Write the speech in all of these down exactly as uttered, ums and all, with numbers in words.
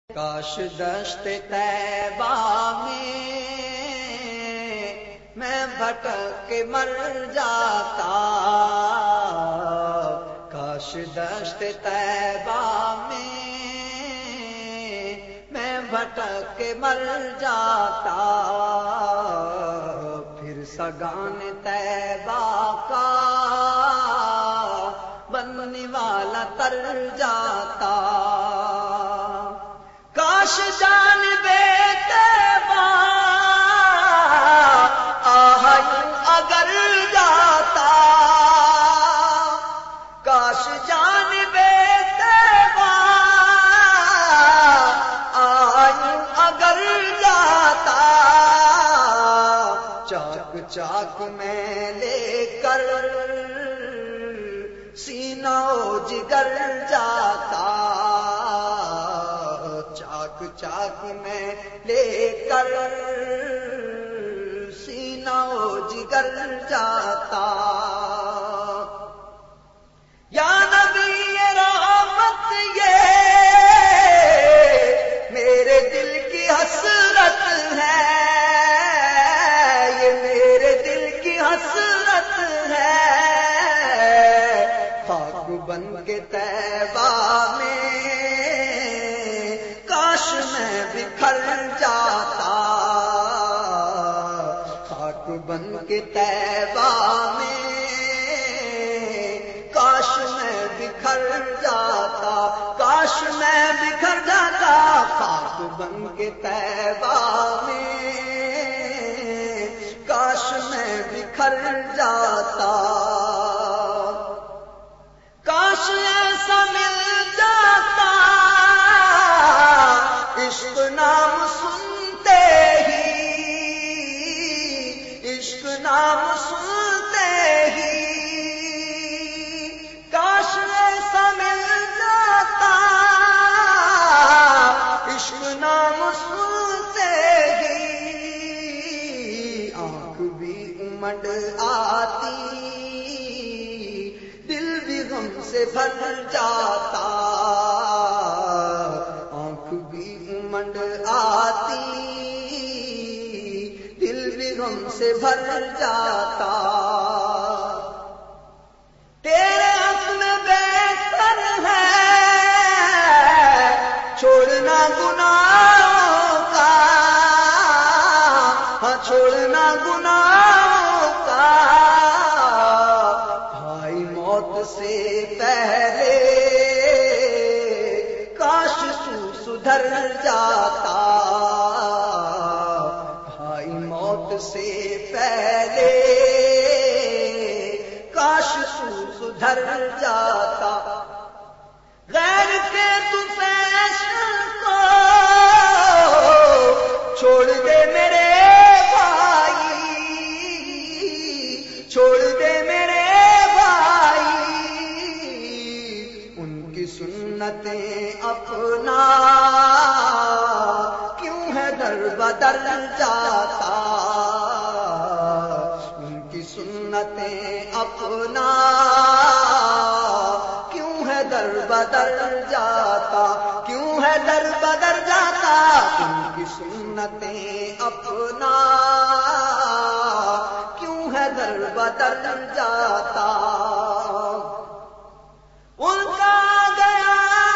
کاش دشت طیبہ میں میں بھٹک کے مر جاتا، کاش دشت طیبہ میں میں بھٹک کے مر جاتا، پھر سگان طیبہ کا بننے والا تر جاتا، کاش جان بے طیبہ آہ اگر جاتا، کاش جان بے طیبہ آہ اگر جاتا، چاک چاک میں لے کر سینہ و جگر جاتا، چاک چاک میں لے کر سینہ و جگر جاتا، یا نبی رحمت یہ میرے دل کی حسرت ہے، یہ میرے دل کی حسرت ہے، خاک بن کے طیبہ میں کاش میں بکھر جاتا، خاک بن کے طیبہ میں کاش میں بکھر جاتا، کاش میں بکھر جاتا، خاک بن کے طیبہ میں کاش میں بکھر جاتا، کاش ایسا مل جاتا عشق نام سنتے ہی، عشق نام سنتے ہی، کاش ایسا مل جاتا عشق نام سنتے ہی، آنکھ بھی امڈ آتی دل بھی غم سے بھر جاتا، آنکھ بھی امڈ آتی دل بھی غم سے بھر جاتا، تیرے حق میں بہتر ہے چھوڑنا گناہوں کا، ہاں چھوڑنا گناہوں کا، بھائی موت سے پہلے کاش تو سدھر جاتا، بھائی موت سے پہلے کاش تو سدھر جاتا، غیر کے تو فیشن کو چھوڑ دے میرے بھائی، چھوڑ دے میرے بھائی، ان کی سنتیں اپنا کیوں ہے در بدر جاتا، ان کی سنتیں اپنا کیوں ہے در بدر جاتا، کیوں ہے در بدر جاتا، ان کی سنتیں اپنا کیوں ہے در بدر جاتا، ان کا آ گیا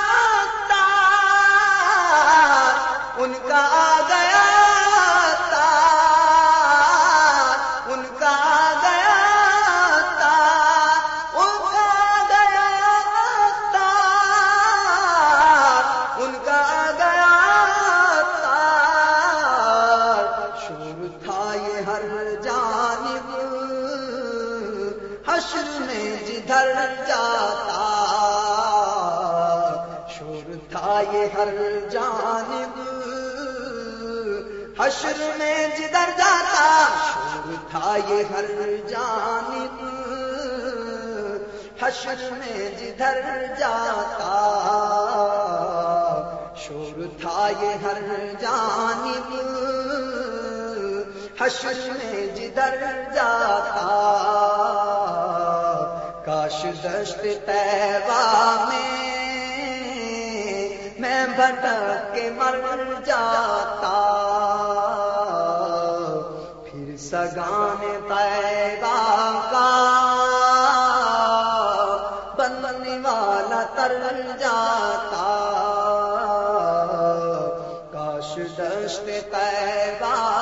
تار، ان کا آ گیا تار، ان کا آ گیا تار، ان کا آ گیا تار، ان کا آ گیا تار، شور تھا یہ ہر جانب حشر میں جدھر جاتا، شور تھا یہ ہر جانب حشر میں جدھر جاتا، شور تھا یہ ہر جانب حشر میں جدھر جاتا، شور تھا یہ ہر جانب حشر میں جدھر جاتا، کاش دشت طیبہ میں میں بھٹک کے مر جاتا، پھر سگان طیبہ کا بننے والا تر جاتا، کاش دشت طیبہ